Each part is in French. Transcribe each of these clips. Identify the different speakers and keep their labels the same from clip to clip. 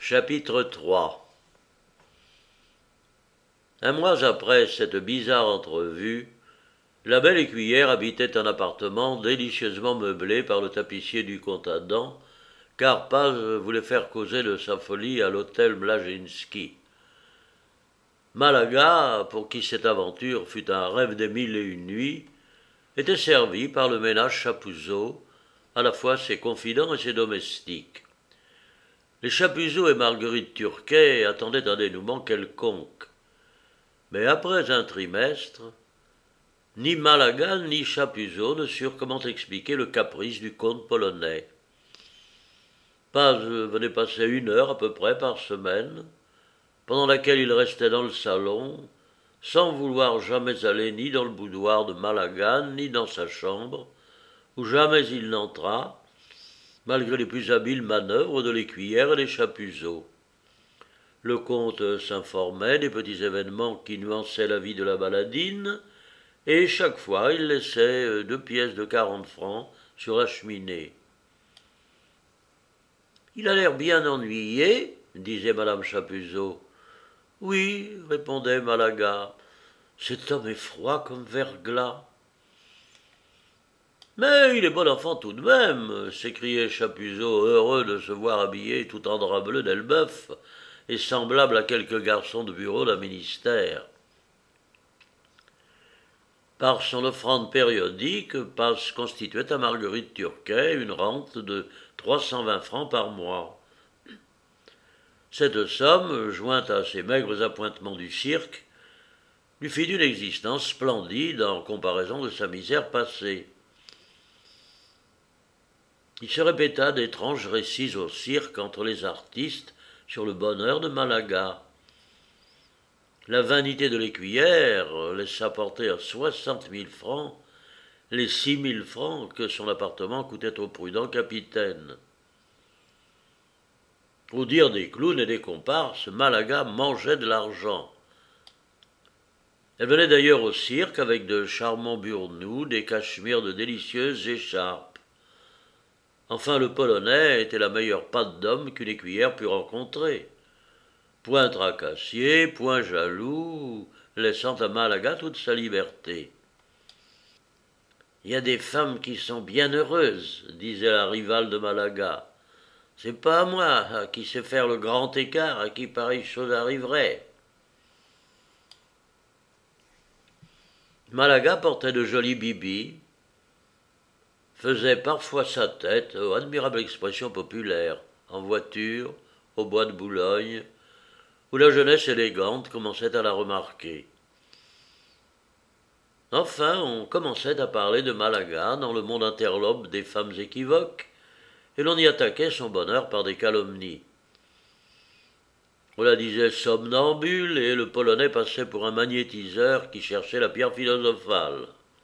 Speaker 1: Chapitre 3. Un mois après cette bizarre entrevue, la belle écuyère habitait un appartement délicieusement meublé par le tapissier du comte Adam, car Paz voulait faire causer de sa folie à l'hôtel Mlaginski. Malaga, pour qui cette aventure fut un rêve des 1001 nuits, était servi par le ménage Chapuzot, à la fois ses confidents et ses domestiques. Les Chapuzot et Marguerite Turquet attendaient un dénouement quelconque. Mais après un trimestre, ni Malaga ni Chapuzot ne surent comment expliquer le caprice du comte polonais. Paz venait passer 1 heure à peu près par semaine, pendant laquelle il restait dans le salon, sans vouloir jamais aller ni dans le boudoir de Malaga, ni dans sa chambre, où jamais il n'entra, malgré les plus habiles manœuvres de l'écuyère et des Chapuzot. Le comte s'informait des petits événements qui nuançaient la vie de la baladine, et chaque fois il laissait 2 pièces de 40 francs sur la cheminée. « Il a l'air bien ennuyé, » disait madame Chapuzot. « Oui, » répondait Malaga, « cet homme est froid comme verglas. »« Mais il est bon enfant tout de même, » s'écriait Chapuzot, heureux de se voir habillé tout en drap bleu d'Elbeuf et semblable à quelques garçons de bureau d'un ministère. Par son offrande périodique, Paz constituait à Marguerite Turquet une rente de 320 francs par mois. Cette somme, jointe à ses maigres appointements du cirque, lui fit une existence splendide en comparaison de sa misère passée. Il se répéta d'étranges récits au cirque entre les artistes sur le bonheur de Malaga. La vanité de l'écuyère laissa porter à 60 000 francs les 6 000 francs que son appartement coûtait au prudent capitaine. Au dire des clowns et des comparses, Malaga mangeait de l'argent. Elle venait d'ailleurs au cirque avec de charmants burnous, des cachemires de délicieuses écharpes. Enfin, le Polonais était la meilleure patte d'homme qu'une écuyère put rencontrer. Point tracassier, point jaloux, laissant à Malaga toute sa liberté. « Il y a des femmes qui sont bien heureuses, » disait la rivale de Malaga. « C'est pas à moi, qui sais faire le grand écart, à qui pareille chose arriverait. » Malaga portait de jolis bibis, faisait parfois sa tête, admirable expression populaire, en voiture, au bois de Boulogne, où la jeunesse élégante commençait à la remarquer. Enfin, on commençait à parler de Malaga dans le monde interlope des femmes équivoques, et l'on y attaquait son bonheur par des calomnies. On la disait somnambule, et le Polonais passait pour un magnétiseur qui cherchait la pierre philosophale.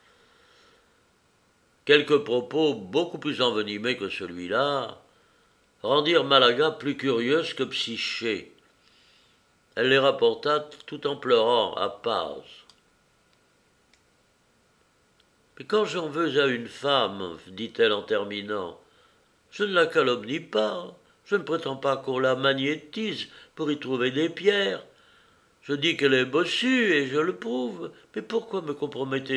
Speaker 1: Quelques propos beaucoup plus envenimés que celui-là rendirent Malaga plus curieuse que Psyché. Elle les rapporta tout en pleurant à Paz. « Mais quand j'en veux à une femme, dit-elle en terminant, je ne la calomnie pas, je ne prétends pas qu'on la magnétise pour y trouver des pierres. Je dis qu'elle est bossue et je le prouve, mais pourquoi me compromettez-vous »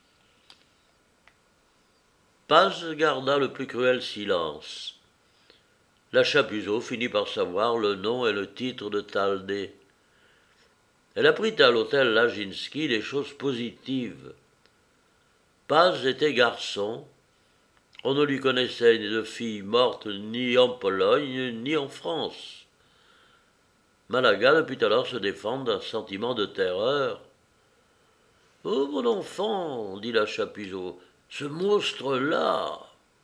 Speaker 1: Paz garda le plus cruel silence. La Chapuzot finit par savoir le nom et le titre de Taldé. Elle apprit à l'hôtel Laginski des choses positives. Paz était garçon. On ne lui connaissait de fille morte ni en Pologne ni en France. Malaga ne put alors se défendre d'un sentiment de terreur. « Oh, mon enfant, dit la Chapuzot, ce monstre-là !»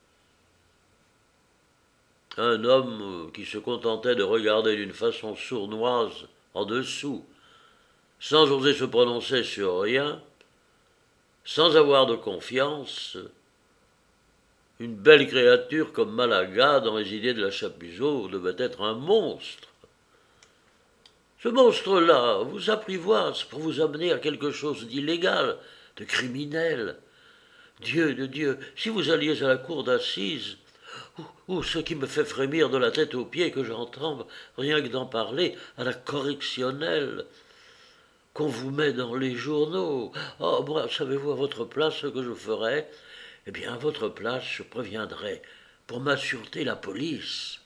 Speaker 1: Un homme qui se contentait de regarder d'une façon sournoise en dessous, sans oser se prononcer sur rien, sans avoir de confiance, une belle créature comme Malaga, dans les idées de la Chapuzot, devait être un monstre. Ce monstre-là vous apprivoise pour vous amener à quelque chose d'illégal, de criminel. Dieu de Dieu, si vous alliez à la cour d'assises, ou ce qui me fait frémir de la tête aux pieds, que j'en tremble, rien que d'en parler, à la correctionnelle qu'on vous met dans les journaux. Oh, moi, savez-vous à votre place ce que je ferais? Eh bien, à votre place, je préviendrais pour ma sûreté la police.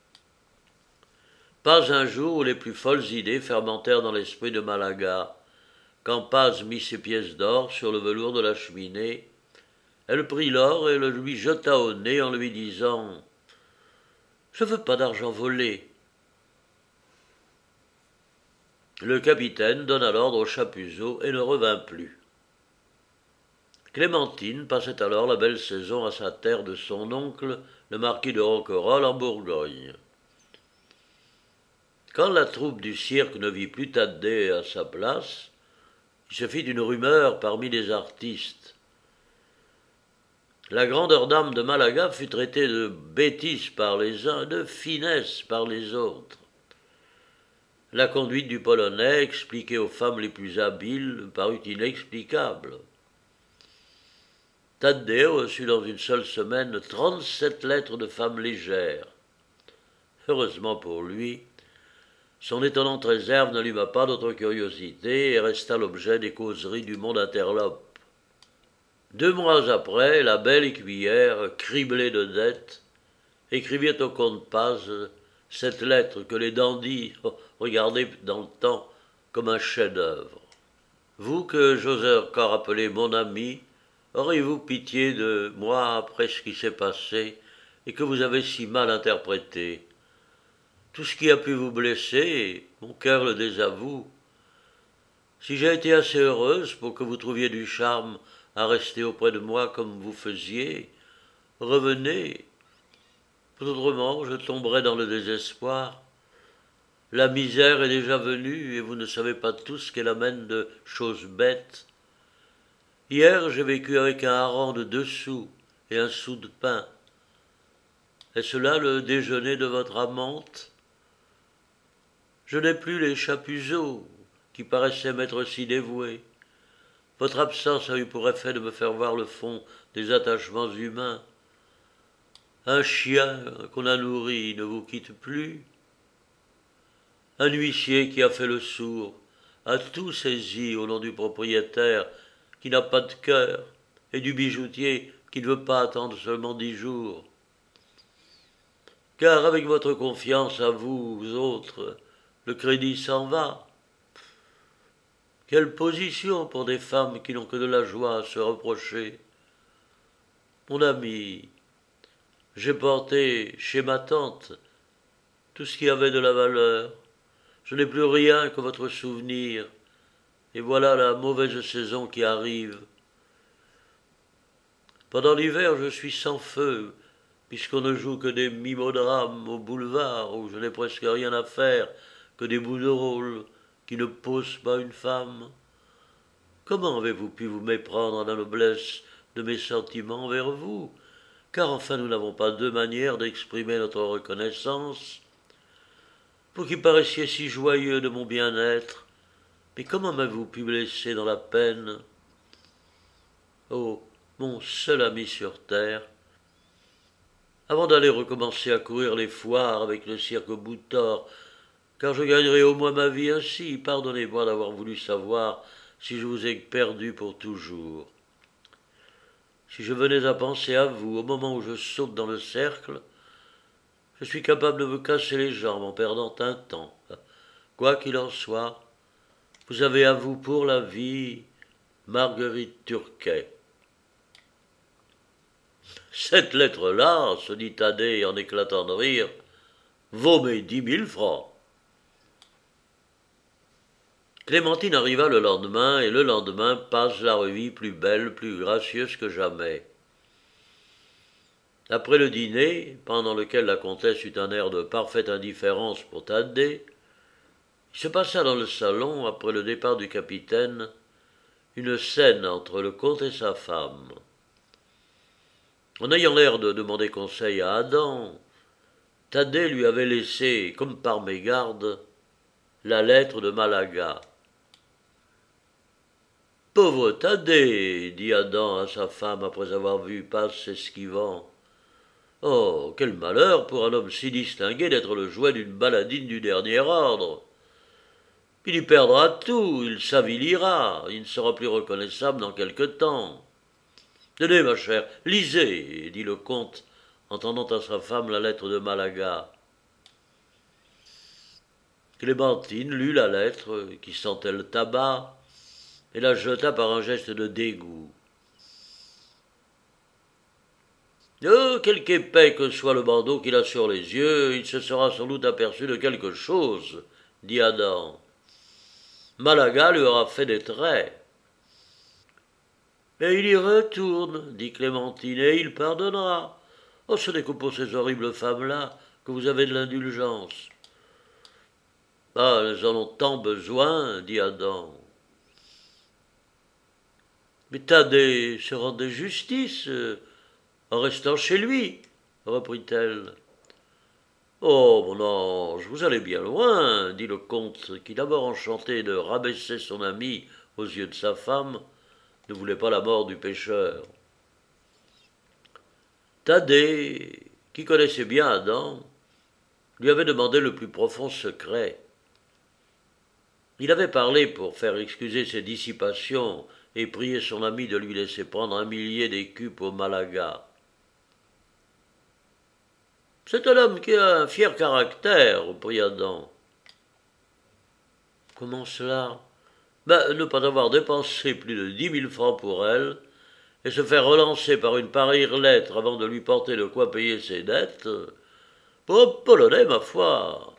Speaker 1: Pas un jour où les plus folles idées fermentèrent dans l'esprit de Malaga. Quand Paz mit ses pièces d'or sur le velours de la cheminée, elle prit l'or et le lui jeta au nez en lui disant « Je veux pas d'argent volé ». Le capitaine donna l'ordre au Chapuzot et ne revint plus. Clémentine passait alors la belle saison à sa terre de son oncle, le marquis de Roquerolle, en Bourgogne. Quand la troupe du cirque ne vit plus Thaddée à sa place, il se fit une rumeur parmi les artistes. La grandeur d'âme de Malaga fut traitée de bêtise par les uns, de finesse par les autres. La conduite du Polonais, expliquée aux femmes les plus habiles, parut inexplicable. Thaddée reçut dans une seule semaine 37 lettres de femmes légères. Heureusement pour lui, son étonnante réserve n'alluma pas d'autre curiosité et resta l'objet des causeries du monde interlope. 2 mois après, la belle écuyère, criblée de dettes, écrivit au comte Paz cette lettre que les dandys regardaient dans le temps comme un chef-d'œuvre. Vous que j'ose encore appeler mon ami, auriez-vous pitié de moi après ce qui s'est passé et que vous avez si mal interprété? Tout ce qui a pu vous blesser, mon cœur le désavoue. Si j'ai été assez heureuse pour que vous trouviez du charme à rester auprès de moi comme vous faisiez, revenez. Autrement, je tomberai dans le désespoir. La misère est déjà venue et vous ne savez pas tout ce qu'elle amène de choses bêtes. Hier, j'ai vécu avec un hareng de 2 sous et un sou de pain. Est-ce là le déjeuner de votre amante? Je n'ai plus les Chapuzot qui paraissaient m'être si dévoués. Votre absence a eu pour effet de me faire voir le fond des attachements humains. Un chien qu'on a nourri ne vous quitte plus. Un huissier qui a fait le sourd a tout saisi au nom du propriétaire qui n'a pas de cœur et du bijoutier qui ne veut pas attendre seulement 10 jours. Car avec votre confiance à vous autres, le crédit s'en va. Quelle position pour des femmes qui n'ont que de la joie à se reprocher. Mon ami, j'ai porté chez ma tante tout ce qui avait de la valeur. Je n'ai plus rien que votre souvenir. Et voilà la mauvaise saison qui arrive. Pendant l'hiver, je suis sans feu, puisqu'on ne joue que des mimodrames au boulevard, où je n'ai presque rien à faire que des bouts de rôle qui ne posent pas une femme. Comment avez-vous pu vous méprendre à la noblesse de mes sentiments envers vous? Car enfin nous n'avons pas 2 manières d'exprimer notre reconnaissance. Vous qui paraissiez si joyeux de mon bien-être, mais comment m'avez-vous pu blesser dans la peine? Oh, mon seul ami sur terre, avant d'aller recommencer à courir les foires avec le cirque Bouthor, car je gagnerai au moins ma vie ainsi, pardonnez-moi d'avoir voulu savoir si je vous ai perdu pour toujours. Si je venais à penser à vous au moment où je saute dans le cercle, je suis capable de me casser les jambes en perdant un temps. Quoi qu'il en soit, vous avez à vous pour la vie Marguerite Turquet. Cette lettre-là, se dit Thaddée en éclatant de rire, vaut mes 10 000 francs. Clémentine arriva le lendemain, et le lendemain Paz la revit plus belle, plus gracieuse que jamais. Après le dîner, pendant lequel la comtesse eut un air de parfaite indifférence pour Thaddée, il se passa dans le salon, après le départ du capitaine, une scène entre le comte et sa femme. En ayant l'air de demander conseil à Adam, Thaddée lui avait laissé, comme par mégarde, la lettre de Malaga. « Pauvre Thaddée, dit Adam à sa femme après avoir vu Paz s'esquivant, Oh, quel malheur pour un homme si distingué d'être le jouet d'une baladine du dernier ordre. Il y perdra tout, il s'avilira, il ne sera plus reconnaissable dans quelque temps. Tenez, ma chère, lisez, dit le comte, en tendant à sa femme la lettre de Malaga. Clémentine lut la lettre, qui sentait le tabac, et la jeta par un geste de dégoût. Oh, quelque épais que soit le bandeau qu'il a sur les yeux, il se sera sans doute aperçu de quelque chose, dit Adam. Malaga lui aura fait des traits. Et il y retourne, dit Clémentine, et il pardonnera. Oh, ce n'est que pour ces horribles femmes-là que vous avez de l'indulgence. Ah, elles en ont tant besoin, dit Adam. Mais Thaddée se rendait justice en restant chez lui, reprit-elle. Oh, mon ange, vous allez bien loin, dit le comte, qui, d'abord enchanté de rabaisser son ami aux yeux de sa femme, ne voulait pas la mort du pécheur. Thaddée, qui connaissait bien Adam, lui avait demandé le plus profond secret. Il avait parlé pour faire excuser ses dissipations et prier son ami de lui laisser prendre 1 millier d'écus pour Malaga. C'est un homme qui a un fier caractère, reprit Adam. Comment cela? Ne pas avoir dépensé plus de 10 000 francs pour elle, et se faire relancer par une pareille lettre avant de lui porter de quoi payer ses dettes. Pour un Polonais, ma foi.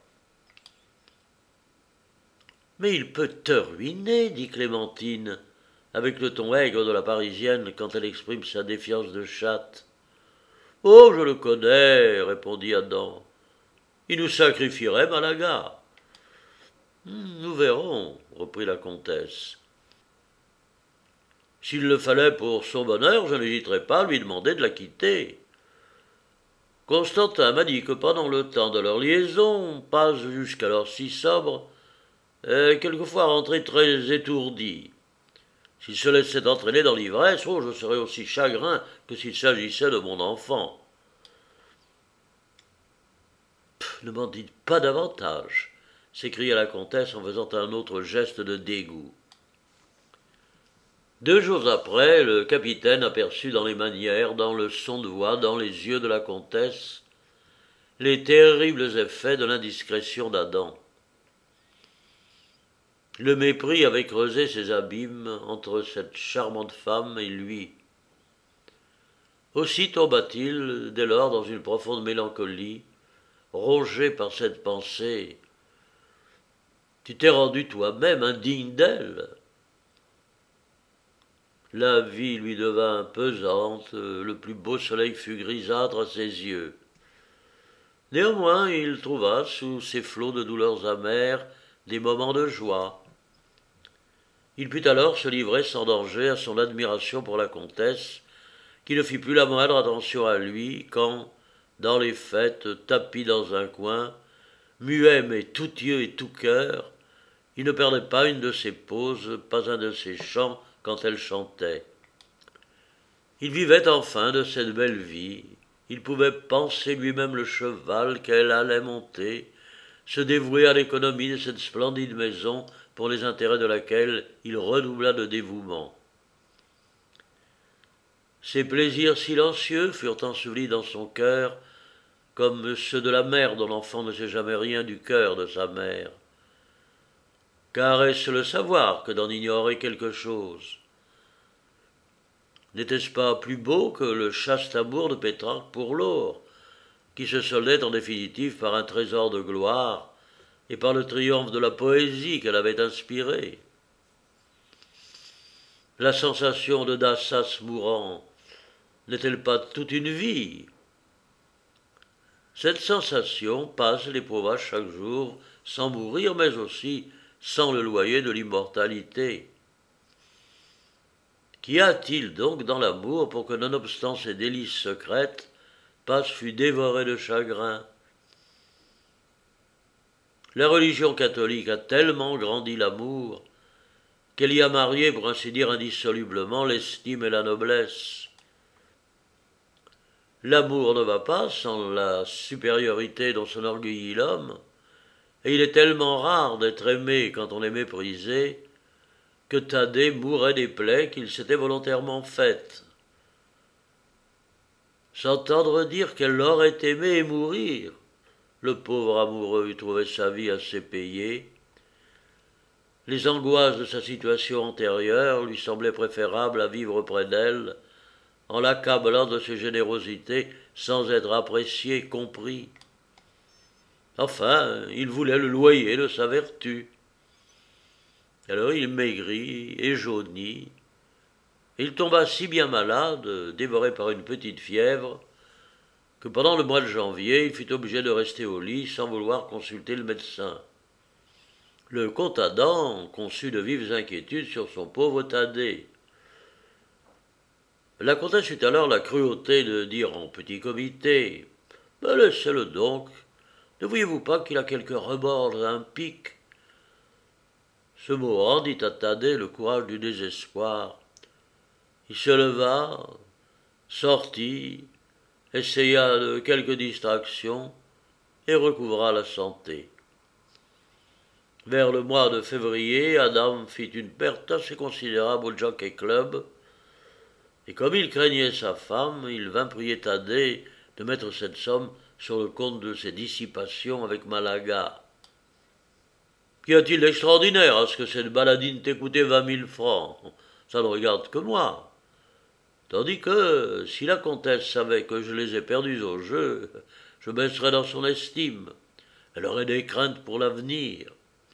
Speaker 1: Mais il peut te ruiner, dit Clémentine, avec le ton aigre de la Parisienne quand elle exprime sa défiance de chatte. Oh, je le connais, répondit Adam. Il nous sacrifierait Malaga. Nous verrons, reprit la comtesse. S'il le fallait pour son bonheur, je n'hésiterais pas à lui demander de la quitter. Constantin m'a dit que pendant le temps de leur liaison, pas jusqu'alors si sobre, quelquefois rentré très étourdi. S'il se laissait entraîner dans l'ivresse, oh, je serais aussi chagrin que s'il s'agissait de mon enfant. Ne m'en dites pas davantage, s'écria la comtesse en faisant un autre geste de dégoût. 2 jours après, le capitaine aperçut dans les manières, dans le son de voix, dans les yeux de la comtesse, les terribles effets de l'indiscrétion d'Adam. Le mépris avait creusé ses abîmes entre cette charmante femme et lui. Aussi tomba-t-il, dès lors, dans une profonde mélancolie, rongé par cette pensée. Tu t'es rendu toi-même indigne d'elle. La vie lui devint pesante, le plus beau soleil fut grisâtre à ses yeux. Néanmoins, il trouva, sous ces flots de douleurs amères, des moments de joie. Il put alors se livrer sans danger à son admiration pour la comtesse, qui ne fit plus la moindre attention à lui quand, dans les fêtes, tapi dans un coin, muet mais tout yeux et tout cœur, il ne perdait pas une de ses poses, pas un de ses chants quand elle chantait. Il vivait enfin de cette belle vie, il pouvait penser lui-même le cheval qu'elle allait monter, se dévouer à l'économie de cette splendide maison pour les intérêts de laquelle il redoubla de dévouement. Ses plaisirs silencieux furent ensevelis dans son cœur, comme ceux de la mère dont l'enfant ne sait jamais rien du cœur de sa mère. Car est-ce le savoir que d'en ignorer quelque chose? N'était-ce pas plus beau que le chaste amour de Pétrarque pour l'or, qui se soldait en définitive par un trésor de gloire et par le triomphe de la poésie qu'elle avait inspirée? La sensation de Dassas mourant n'est-elle pas toute une vie? Cette sensation passe l'éprouva chaque jour sans mourir, mais aussi sans le loyer de l'immortalité. Qu'y a-t-il donc dans l'amour pour que, nonobstant ses délices secrètes, Paz fût dévoré de chagrin? La religion catholique a tellement grandi l'amour qu'elle y a marié, pour ainsi dire indissolublement, l'estime et la noblesse. L'amour ne va pas sans la supériorité dont s'enorgueillit l'homme, et il est tellement rare d'être aimé quand on est méprisé que Thaddée mourait des plaies qu'il s'était volontairement faites. S'entendre dire qu'elle l'aurait aimé et mourir. Le pauvre amoureux eût trouvé sa vie assez payée. Les angoisses de sa situation antérieure lui semblaient préférables à vivre près d'elle, en l'accablant de ses générosités sans être apprécié, compris. Enfin, il voulait le loyer de sa vertu. Alors il maigrit et jaunit. Il tomba si bien malade, dévoré par une petite fièvre, que pendant le mois de janvier, il fut obligé de rester au lit sans vouloir consulter le médecin. Le comte Adam conçut de vives inquiétudes sur son pauvre Thaddée. La comtesse eut alors la cruauté de dire en petit comité « Mais laissez-le donc, ne voyez-vous pas qu'il a quelques remords d'un pic ?» Ce mot rendit à Thaddée le courage du désespoir. Il se leva, sortit, essaya de quelques distractions et recouvra la santé. Vers le mois de février, Adam fit une perte assez considérable au Jockey Club, et comme il craignait sa femme, il vint prier Thaddée de mettre cette somme sur le compte de ses dissipations avec Malaga. Qu'y a-t-il d'extraordinaire à ce que cette baladine t'ait coûté 20 000 francs? Ça ne regarde que moi. Tandis que, si la comtesse savait que je les ai perdus au jeu, je baisserais dans son estime. Elle aurait des craintes pour l'avenir.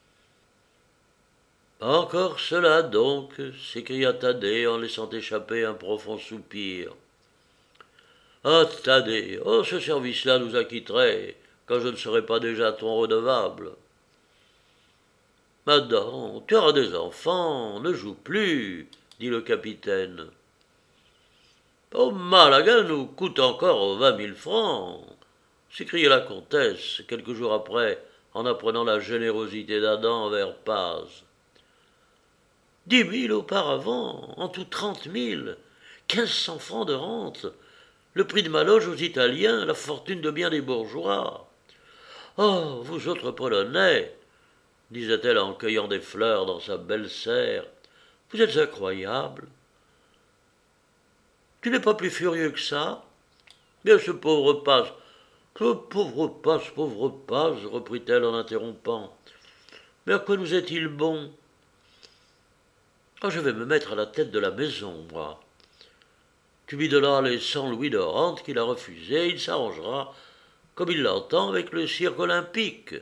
Speaker 1: Encore cela donc, s'écria Thaddée en laissant échapper un profond soupir. Ah, Thaddée, oh, ce service-là nous acquitterait, quand je ne serais pas déjà ton redevable. Madame, tu auras des enfants, ne joue plus, dit le capitaine. Oh, Malaga nous coûte encore 20 000 francs, s'écria la comtesse, quelques jours après, en apprenant la générosité d'Adam envers Paz. 10 000 auparavant, en tout 30 000, 1500 francs de rente, le prix de ma loge aux Italiens, la fortune de bien des bourgeois. Oh, vous autres Polonais, disait-elle en cueillant des fleurs dans sa belle serre, vous êtes incroyables. Tu n'es pas plus furieux que ça? Bien, ce pauvre Paz, reprit-elle en interrompant. Mais à quoi nous est-il bon? Oh, je vais me mettre à la tête de la maison, moi. Tu lui donneras les 100 louis de rente qu'il a refusés, il s'arrangera, comme il l'entend, avec le cirque olympique.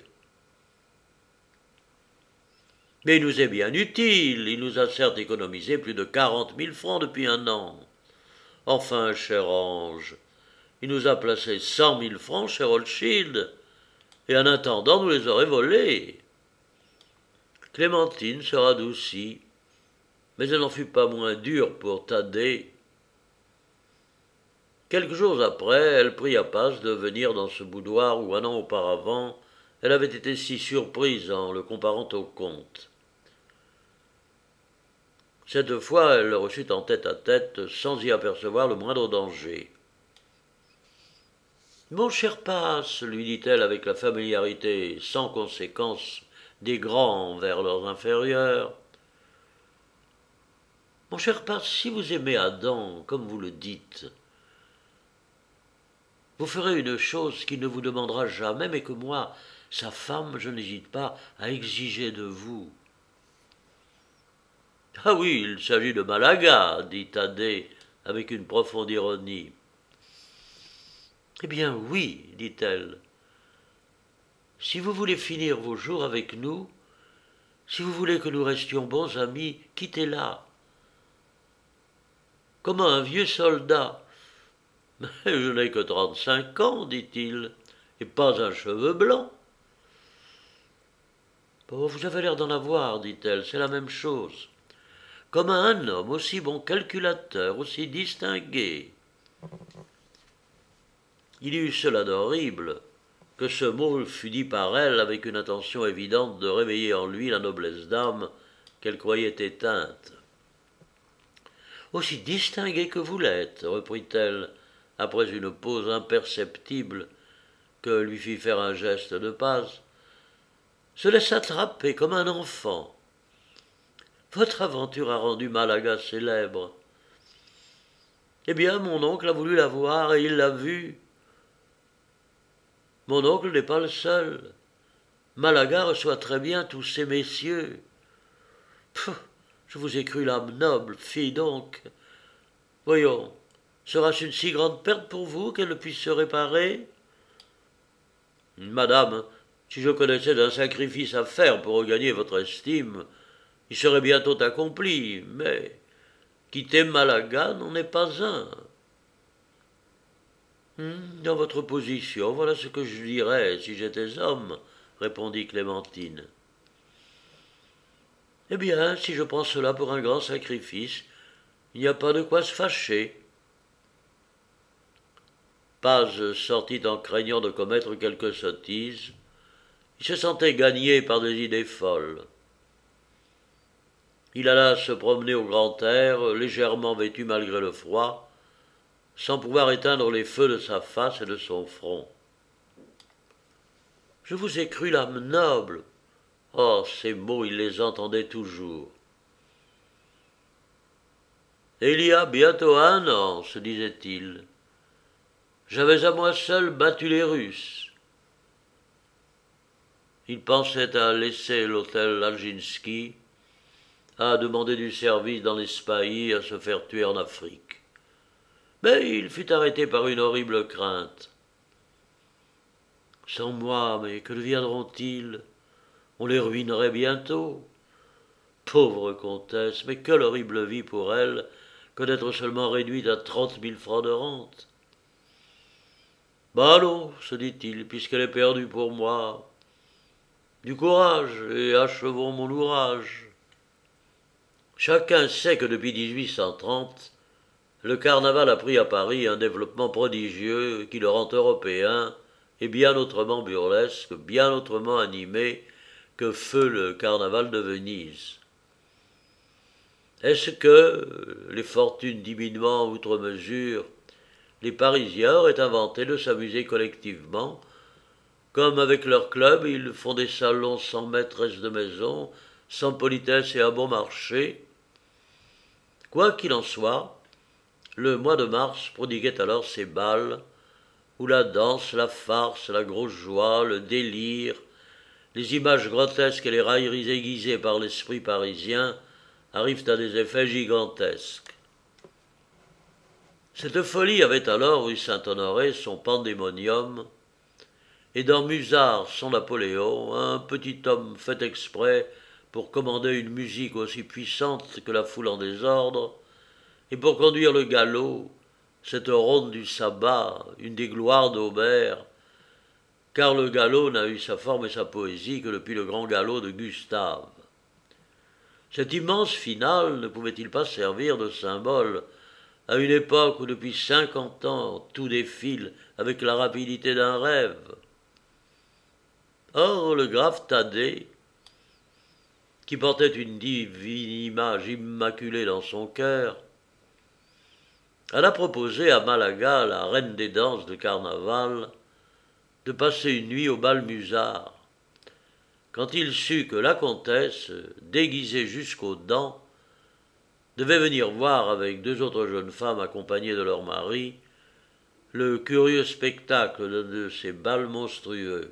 Speaker 1: Mais il nous est bien utile, il nous a certes économisé plus de 40 000 francs depuis un an. Enfin, cher ange, il nous a placé 100 000 francs chez Rothschild, et en attendant nous les aurait volés. Clémentine se radoucit, mais elle n'en fut pas moins dure pour Thaddée. Quelques jours après, elle pria Paz de venir dans ce boudoir où un an auparavant, elle avait été si surprise en le comparant au comte. Cette fois, elle le reçut en tête-à-tête, sans y apercevoir le moindre danger. « Mon cher Paz, lui dit-elle avec la familiarité sans conséquence des grands envers leurs inférieurs, « Mon cher Paz, si vous aimez Adam, comme vous le dites, vous ferez une chose qu'il ne vous demandera jamais, mais que moi, sa femme, je n'hésite pas à exiger de vous. » « Ah oui, il s'agit de Malaga, dit Thaddée avec une profonde ironie. « Eh bien oui, dit-elle. Si vous voulez finir vos jours avec nous, si vous voulez que nous restions bons amis, quittez-la. Comme un vieux soldat. Mais je n'ai que 35 ans, dit-il, et pas un cheveu blanc. Bon, vous avez l'air d'en avoir, dit-elle, c'est la même chose. Comme un homme aussi bon calculateur, aussi distingué. Il y eut cela d'horrible, que ce mot fut dit par elle avec une intention évidente de réveiller en lui la noblesse d'âme qu'elle croyait éteinte. « Aussi distingué que vous l'êtes, reprit-elle, après une pause imperceptible que lui fit faire un geste de Paz, se laisse attraper comme un enfant. Votre aventure a rendu Malaga célèbre. Eh bien, mon oncle a voulu la voir et il l'a vue. Mon oncle n'est pas le seul. Malaga reçoit très bien tous ces messieurs. Pfff, je vous ai cru l'âme noble, fille donc. Voyons, sera-ce une si grande perte pour vous qu'elle ne puisse se réparer? Madame, si je connaissais un sacrifice à faire pour regagner votre estime, il serait bientôt accompli, mais quitter Malaga n'en est pas un. Dans votre position, voilà ce que je dirais si j'étais homme, répondit Clémentine. Eh bien, si je prends cela pour un grand sacrifice, il n'y a pas de quoi se fâcher. Paz sortit en craignant de commettre quelque sottise. Il se sentait gagné par des idées folles. Il alla se promener au grand air, légèrement vêtu malgré le froid, sans pouvoir éteindre les feux de sa face et de son front. Je vous ai cru l'âme noble. Oh, ces mots, il les entendait toujours. Et il y a bientôt 1 an, se disait-il, j'avais à moi seul battu les Russes. Il pensait à laisser l'hôtel Lalginski, à demander du service dans les spahis, à se faire tuer en Afrique. Mais il fut arrêté par une horrible crainte. Sans moi, mais que deviendront-ils? On les ruinerait bientôt. Pauvre comtesse, mais quelle horrible vie pour elle que d'être seulement réduite à 30 000 francs de rente. Bah allons, se dit-il, puisqu'elle est perdue pour moi. Du courage, et achevons mon ouvrage. Chacun sait que depuis 1830, le carnaval a pris à Paris un développement prodigieux qui le rend européen et bien autrement burlesque, bien autrement animé que feu le carnaval de Venise. Est-ce que, les fortunes diminuant outre mesure, les Parisiens auraient inventé de s'amuser collectivement, comme avec leur club ils font des salons sans maîtresse de maison, sans politesse et à bon marché? Quoi qu'il en soit, le mois de mars prodiguait alors ses bals, où la danse, la farce, la grosse joie, le délire, les images grotesques et les railleries aiguisées par l'esprit parisien arrivent à des effets gigantesques. Cette folie avait alors rue Saint-Honoré son pandémonium, et dans Musard son Napoléon, un petit homme fait exprès pour commander une musique aussi puissante que la foule en désordre, et pour conduire le galop, cette ronde du sabbat, une des gloires d'Aubert, car le galop n'a eu sa forme et sa poésie que depuis le grand galop de Gustave. Cet immense finale ne pouvait-il pas servir de symbole à une époque où depuis 50 ans tout défile avec la rapidité d'un rêve? Or, le grave Thaddée, qui portait une divine image immaculée dans son cœur, alla proposer à Malaga, la reine des danses de carnaval, de passer une nuit au bal Musard. Quand il sut que la comtesse, déguisée jusqu'aux dents, devait venir voir avec 2 autres jeunes femmes accompagnées de leurs maris le curieux spectacle de ces bals monstrueux.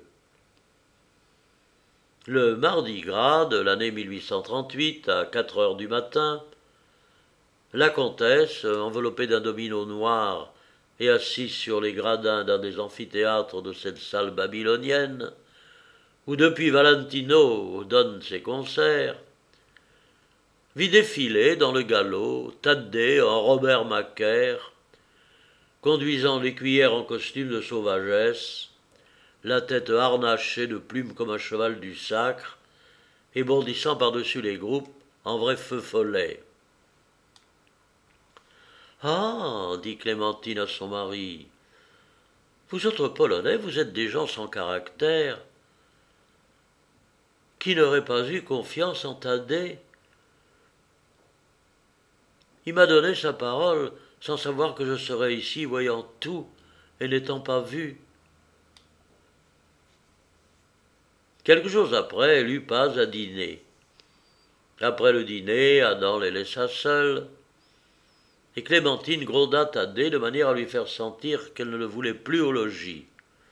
Speaker 1: Le mardi gras de l'année 1838, à 4 heures du matin, la comtesse, enveloppée d'un domino noir et assise sur les gradins d'un des amphithéâtres de cette salle babylonienne, où depuis Valentino donne ses concerts, vit défiler dans le galop Thaddée en Robert Macaire, conduisant l'écuyère en costume de sauvagesse, la tête harnachée de plumes comme un cheval du sacre, et bondissant par-dessus les groupes en vrai feu follet. « Ah, dit Clémentine à son mari, vous autres Polonais, vous êtes des gens sans caractère. Qui n'aurait pas eu confiance en Thaddée? Il m'a donné sa parole sans savoir que je serais ici, voyant tout et n'étant pas vu. Quelques jours après, elle eut pas à dîner. Après le dîner, Adam les laissa seuls, et Clémentine gronda Thaddée de manière à lui faire sentir qu'elle ne le voulait plus au logis.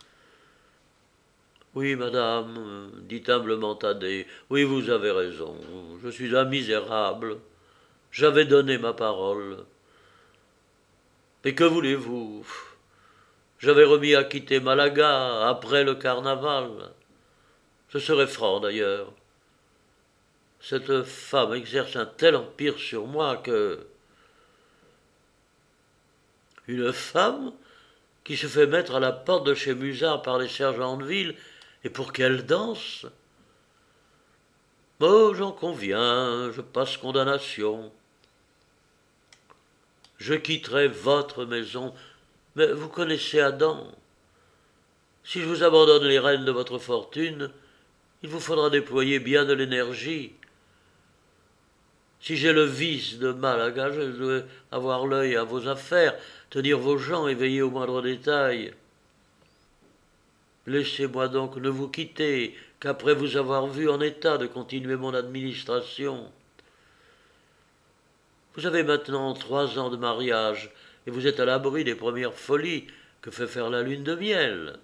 Speaker 1: Oui, madame, dit humblement Thaddée, oui, vous avez raison, je suis un misérable, j'avais donné ma parole. Mais que voulez-vous? J'avais remis à quitter Malaga après le carnaval. Je serai franc d'ailleurs. Cette femme exerce un tel empire sur moi que... Une femme qui se fait mettre à la porte de chez Musard par les sergents de ville et pour qu'elle danse? Oh, j'en conviens, je passe condamnation. Je quitterai votre maison, mais vous connaissez Adam. Si je vous abandonne les rênes de votre fortune, il vous faudra déployer bien de l'énergie. Si j'ai le vice de Malaga, je dois avoir l'œil à vos affaires, tenir vos gens et veiller aux moindres détails. Laissez-moi donc ne vous quitter qu'après vous avoir vu en état de continuer mon administration. Vous avez maintenant 3 ans de mariage, et vous êtes à l'abri des premières folies que fait faire la lune de miel.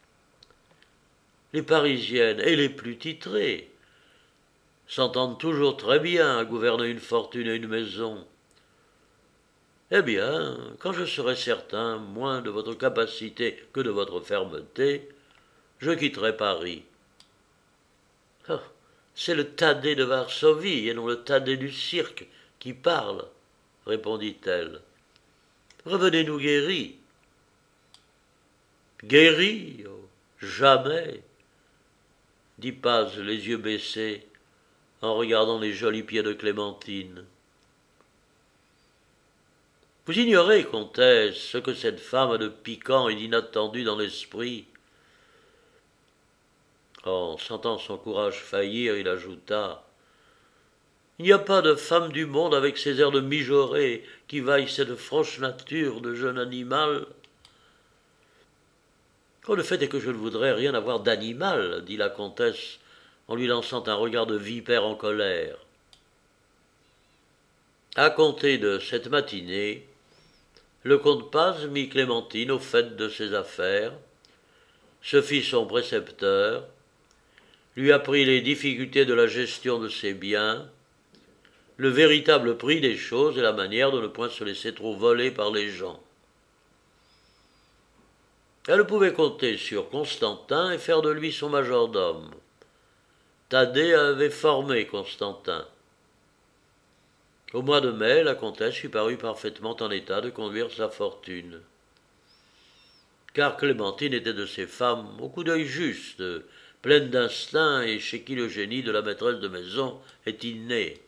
Speaker 1: Les Parisiennes et les plus titrées s'entendent toujours très bien à gouverner une fortune et une maison. Eh bien, quand je serai certain moins de votre capacité que de votre fermeté, je quitterai Paris. Oh, c'est le Thaddée de Varsovie et non le Thaddée du cirque qui parle, répondit-elle. Revenez-nous guéris. Guéris? Oh, jamais, dit Paz les yeux baissés, en regardant les jolis pieds de Clémentine. Vous ignorez, comtesse, ce que cette femme a de piquant et d'inattendu dans l'esprit. En sentant son courage faillir, il ajouta: Il n'y a pas de femme du monde avec ses airs de mijaurée qui vaille cette franche nature de jeune animal. Oh, le fait est que je ne voudrais rien avoir d'animal, dit la comtesse en lui lançant un regard de vipère en colère. À compter de cette matinée, le comte Paz mit Clémentine au fait de ses affaires, se fit son précepteur, lui apprit les difficultés de la gestion de ses biens, le véritable prix des choses et la manière de ne point se laisser trop voler par les gens. Elle pouvait compter sur Constantin et faire de lui son majordome. Thaddée avait formé Constantin. Au mois de mai, la comtesse lui parut parfaitement en état de conduire sa fortune. Car Clémentine était de ces femmes au coup d'œil juste, pleines d'instinct et chez qui le génie de la maîtresse de maison est inné.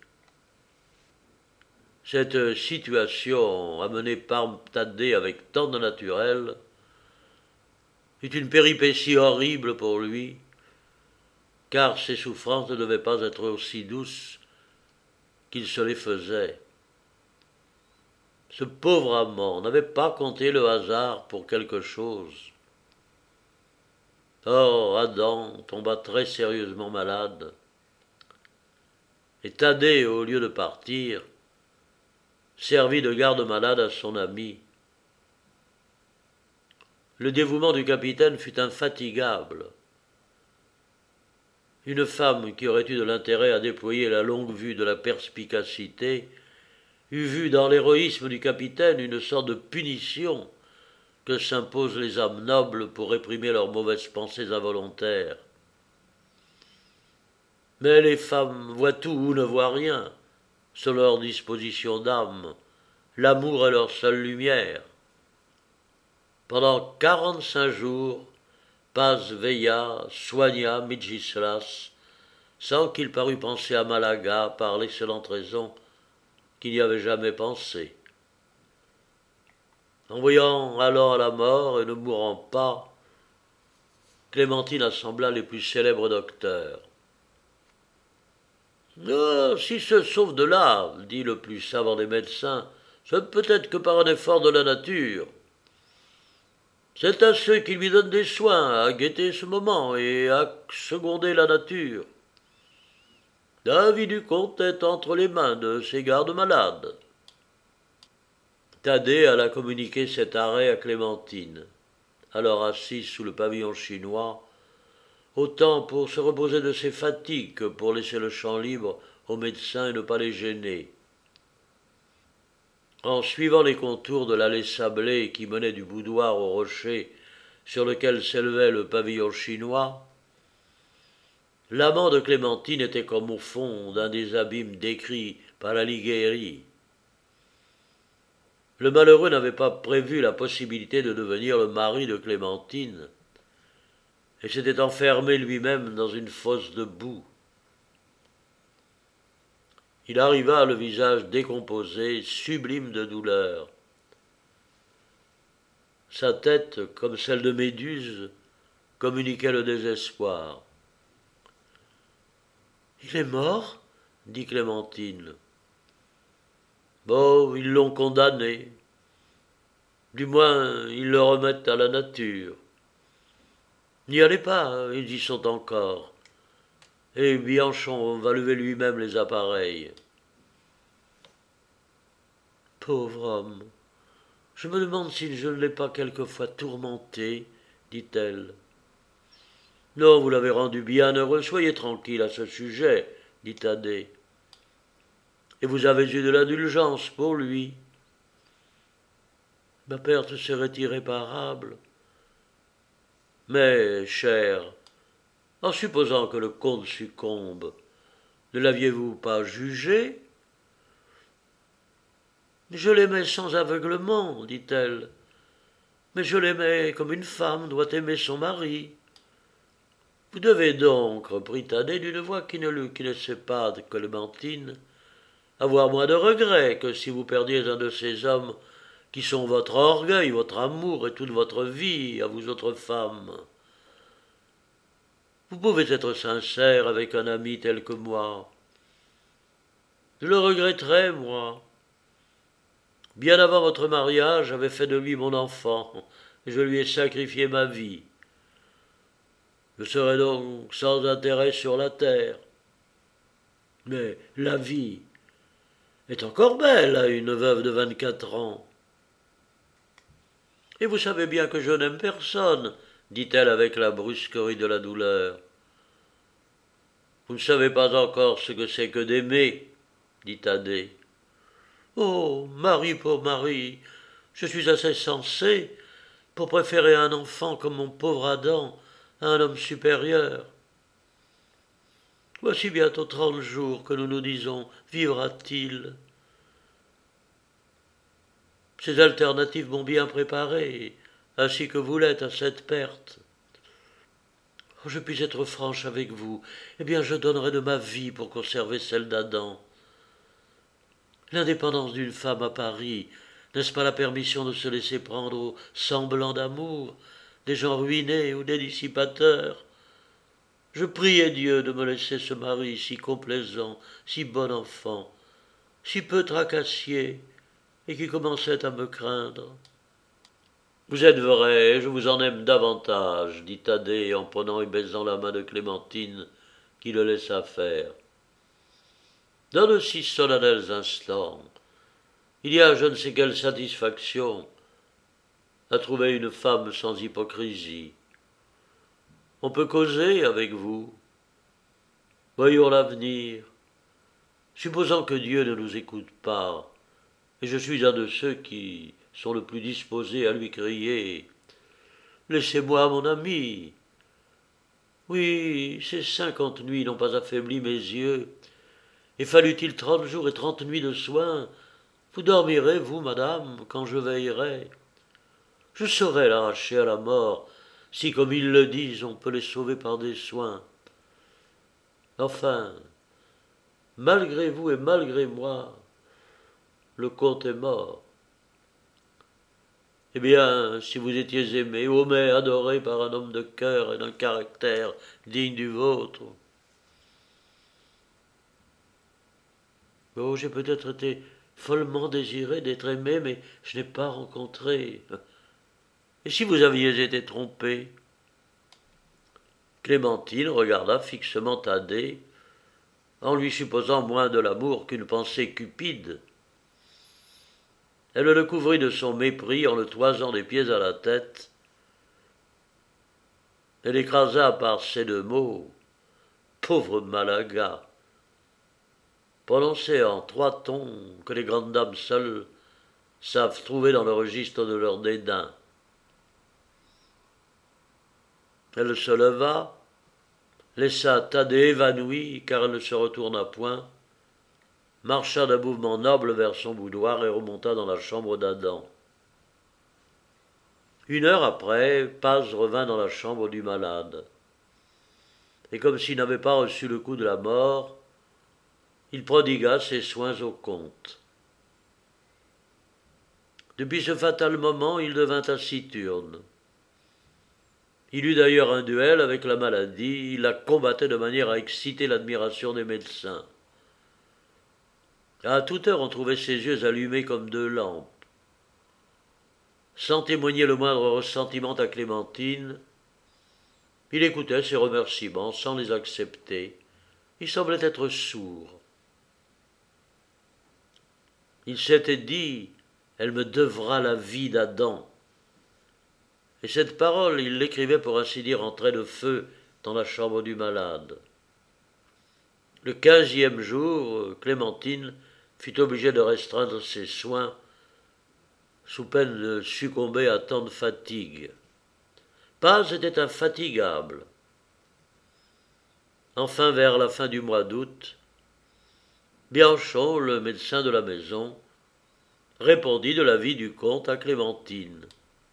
Speaker 1: Cette situation, amenée par Thaddée avec tant de naturel, eut une péripétie horrible pour lui, car ses souffrances ne devaient pas être aussi douces qu'il se les faisait. Ce pauvre amant n'avait pas compté le hasard pour quelque chose. Or, Adam tomba très sérieusement malade, et Thaddée, au lieu de partir, servit de garde-malade à son ami. Le dévouement du capitaine fut infatigable. Une femme qui aurait eu de l'intérêt à déployer la longue vue de la perspicacité eût vu dans l'héroïsme du capitaine une sorte de punition que s'imposent les âmes nobles pour réprimer leurs mauvaises pensées involontaires. Mais les femmes voient tout ou ne voient rien, selon leur disposition d'âme. L'amour est leur seule lumière. Pendant 45 jours, Paz veilla, soigna Midgislas, sans qu'il parût penser à Malaga par l'excellente raison qu'il n'y avait jamais pensé. En voyant alors la mort et ne mourant pas, Clémentine assembla les plus célèbres docteurs. « Oh, s'il se sauve de là, dit le plus savant des médecins, C'est peut-être que par un effort de la nature. C'est à ceux qui lui donnent des soins à guetter ce moment et à seconder la nature. La vie du comte est entre les mains de ses gardes-malades. Thaddée alla communiquer cet arrêt à Clémentine, alors assise sous le pavillon chinois, autant pour se reposer de ses fatigues que pour laisser le champ libre aux médecins et ne pas les gêner. En suivant les contours de l'allée sablée qui menait du boudoir au rocher sur lequel s'élevait le pavillon chinois, l'amant de Clémentine était comme au fond d'un des abîmes décrits par Alighieri. Le malheureux n'avait pas prévu la possibilité de devenir le mari de Clémentine, et s'était enfermé lui-même dans une fosse de boue. Il arriva le visage décomposé, sublime de douleur. Sa tête, comme celle de Méduse, communiquait le désespoir. « Il est mort ?» dit Clémentine. « Bon, ils l'ont condamné. Du moins, ils le remettent à la nature. N'y allez pas, ils y sont encore. Et Bianchon va lever lui-même les appareils. » Pauvre homme, je me demande si je ne l'ai pas quelquefois tourmenté, dit-elle. Non, vous l'avez rendu bien heureux, soyez tranquille à ce sujet, dit Thaddée. Et vous avez eu de l'indulgence pour lui. Ma perte serait irréparable. Mais, cher, en supposant que le comte succombe, ne l'aviez-vous pas jugé? Je l'aimais sans aveuglement, dit-elle, mais je l'aimais comme une femme doit aimer son mari. Vous devez donc, reprit Thaddée d'une voix qui ne laissait pas de Clémentine, avoir moins de regrets que si vous perdiez un de ces hommes qui sont votre orgueil, votre amour et toute votre vie à vous autres femmes. Vous pouvez être sincère avec un ami tel que moi. Je le regretterais, moi. Bien avant votre mariage, j'avais fait de lui mon enfant, et je lui ai sacrifié ma vie. Je serais donc sans intérêt sur la terre. Mais la vie est encore belle à une veuve de 24 ans. Et vous savez bien que je n'aime personne, dit-elle avec la brusquerie de la douleur. Vous ne savez pas encore ce que c'est que d'aimer, dit Thaddée. Oh, mari pour mari, je suis assez sensé pour préférer un enfant comme mon pauvre Adam à un homme supérieur. Voici bientôt 30 jours que nous nous disons vivra-t-il. Ces alternatives m'ont bien préparé, ainsi que vous l'êtes à cette perte. Oh, je puis être franche avec vous, eh bien je donnerais de ma vie pour conserver celle d'Adam. L'indépendance d'une femme à Paris, n'est-ce pas la permission de se laisser prendre aux semblants d'amour, des gens ruinés ou des dissipateurs? Je priais Dieu de me laisser ce mari si complaisant, si bon enfant, si peu tracassier, et qui commençait à me craindre. Vous êtes vrai, je vous en aime davantage, dit Thaddée en prenant et baisant la main de Clémentine, qui le laissa faire. Dans de si solennels instants, il y a je ne sais quelle satisfaction à trouver une femme sans hypocrisie. On peut causer avec vous. Voyons l'avenir. Supposons que Dieu ne nous écoute pas, et je suis un de ceux qui sont le plus disposés à lui crier « Laissez-moi, mon ami !» Oui, ces 50 nuits n'ont pas affaibli mes yeux, et fallut-il 30 jours et 30 nuits de soins, vous dormirez, vous, madame, quand je veillerai. Je saurai l'arracher à la mort, si, comme ils le disent, on peut les sauver par des soins. Enfin, malgré vous et malgré moi, le comte est mort. Eh bien, si vous étiez aimé, aimé, adoré par un homme de cœur et d'un caractère digne du vôtre. Oh, j'ai peut-être été follement désiré d'être aimé, mais je n'ai pas rencontré. Et si vous aviez été trompé ?» Clémentine regarda fixement Thaddée, en lui supposant moins de l'amour qu'une pensée cupide. Elle le couvrit de son mépris en le toisant des pieds à la tête. Elle écrasa par ces deux mots « Pauvre Malaga !» prononcés en 3 tons que les grandes dames seules savent trouver dans le registre de leur dédain. Elle se leva, laissa Thaddée évanoui car elle ne se retourna point, marcha d'un mouvement noble vers son boudoir et remonta dans la chambre d'Adam. 1 heure après, Paz revint dans la chambre du malade. Et comme s'il n'avait pas reçu le coup de la mort, il prodigua ses soins au comte. Depuis ce fatal moment, il devint taciturne. Il eut d'ailleurs un duel avec la maladie, il la combattait de manière à exciter l'admiration des médecins. À toute heure, on trouvait ses yeux allumés comme 2 lampes. Sans témoigner le moindre ressentiment à Clémentine, il écoutait ses remerciements sans les accepter. Il semblait être sourd. Il s'était dit « Elle me devra la vie d'Adam ». Et cette parole, il l'écrivait pour ainsi dire en trait de feu dans la chambre du malade. Le 15e jour, Clémentine fut obligée de restreindre ses soins sous peine de succomber à tant de fatigue. Paz était infatigable. Enfin, vers la fin du mois d'août, Bianchon, le médecin de la maison, répondit de l'avis du comte à Clémentine.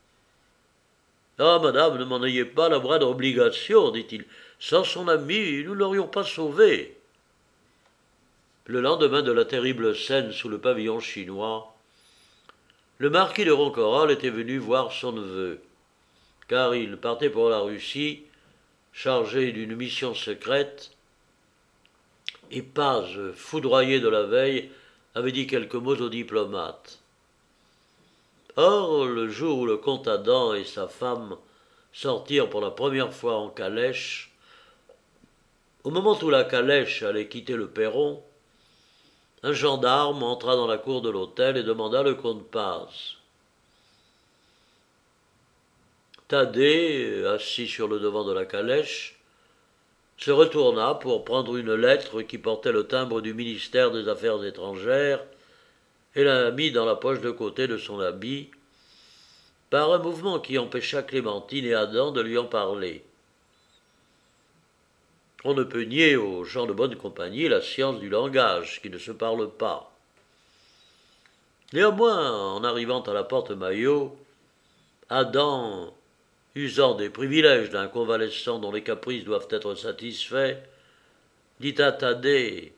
Speaker 1: « Ah, madame, ne m'en ayez pas la moindre obligation, dit-il. Sans son ami, nous ne l'aurions pas sauvé. » Le lendemain de la terrible scène sous le pavillon chinois, le marquis de Ronquerolles était venu voir son neveu, car il partait pour la Russie, chargé d'une mission secrète, et Paz, foudroyé de la veille, avait dit quelques mots au diplomate. Or, le jour où le comte Adam et sa femme sortirent pour la première fois en calèche, au moment où la calèche allait quitter le perron, un gendarme entra dans la cour de l'hôtel et demanda le comte Paz. Thaddée, assis sur le devant de la calèche, se retourna pour prendre une lettre qui portait le timbre du ministère des Affaires étrangères et la mit dans la poche de côté de son habit, par un mouvement qui empêcha Clémentine et Adam de lui en parler. On ne peut nier aux gens de bonne compagnie la science du langage, qui ne se parle pas. Néanmoins, en arrivant à la porte Maillot, Adam, usant des privilèges d'un convalescent dont les caprices doivent être satisfaits, dit à Thaddée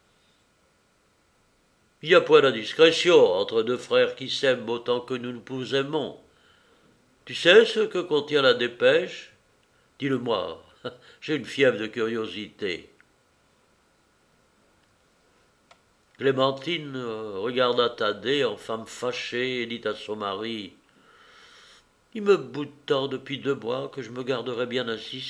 Speaker 1: « Il y a point d'indiscrétion entre 2 frères qui s'aiment autant que nous nous aimons. Tu sais ce que contient la dépêche? Dis-le-moi, j'ai une fièvre de curiosité. » Clémentine regarda Thaddée en femme fâchée et dit à son mari « Il me boude tant depuis 2 mois que je me garderais bien d'insister. »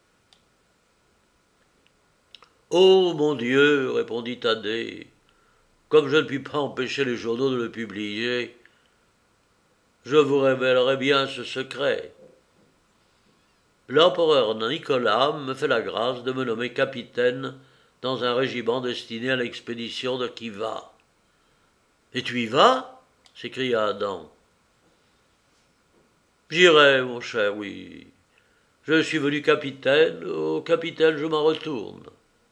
Speaker 1: « Oh, mon Dieu, répondit Thaddée, comme je ne puis pas empêcher les journaux de le publier, je vous révélerai bien ce secret. L'empereur Nicolas me fait la grâce de me nommer capitaine dans un régiment destiné à l'expédition de Khiva. »« Et tu y vas » s'écria Adam. « J'irai, mon cher, oui. Je suis venu capitaine, au capitaine je m'en retourne.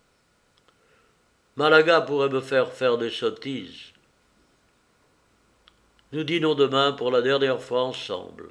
Speaker 1: Malaga pourrait me faire des sottises. Nous dînons demain pour la dernière fois ensemble.